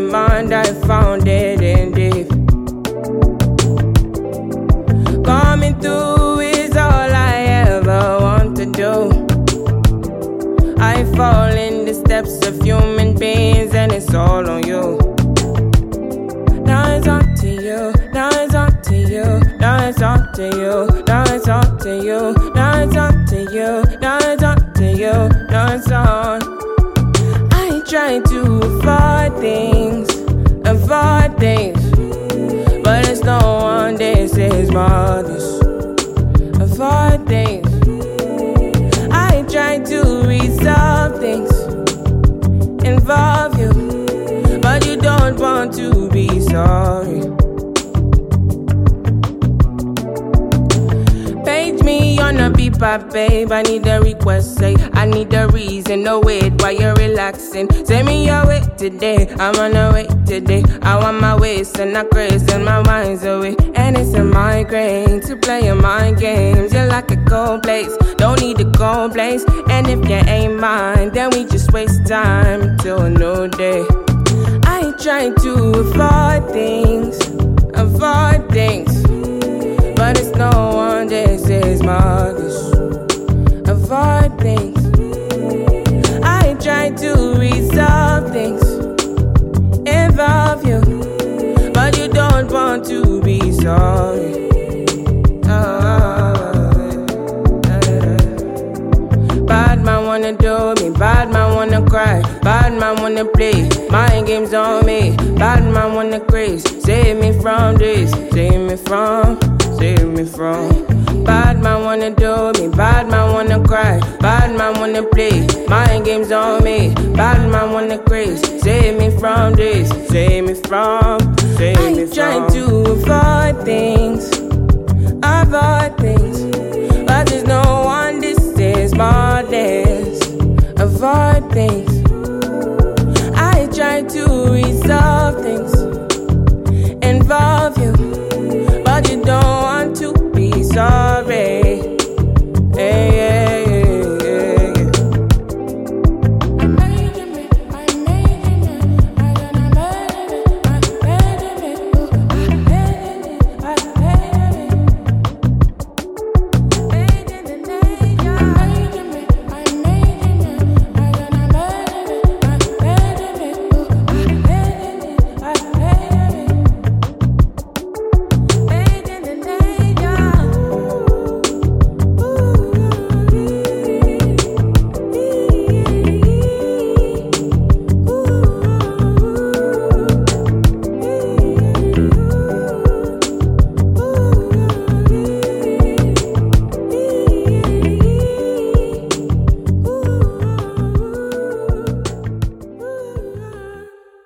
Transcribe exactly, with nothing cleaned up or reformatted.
mind, I found it in deep. Coming through is all I ever want to do. I fall in the steps of human beings and it's all on you. Now it's up to you, now it's up to you, now it's up to you, now it's up to you, now it's up to you, now it's up to you, now it's on. I try to avoid things, avoid things, but it's no one, this is mothers. Avoid things. I try to resolve things, involve you, but you don't want to be sorry. Page me on a beeper, babe. I need a request, say I need a reason. No wait while you're relaxing. Say me your way today. I'm on a way today. I want my waist and I craze and my mind's away. And it's a migraine to play your mind games. You're like a cold place, don't need a cold place. And if you ain't mine, then we just waste time until a new day. I try to avoid things, avoid things, but it's no one, this is mothers. Avoid things. I try to resolve things, involve you, but you don't want to be sorry. Oh, bad man wanna do me, bad man wanna cry, bad man wanna play mind games on me, bad man wanna craze. Save me from this, save me from, save me from. Bad man wanna do me, bad man wanna cry, bad man wanna play mind games on me, bad man wanna craze. Save me from this, save me from, save I me from. I try to avoid things, avoid things, but there's no one, this is more this. Avoid things. I try to resolve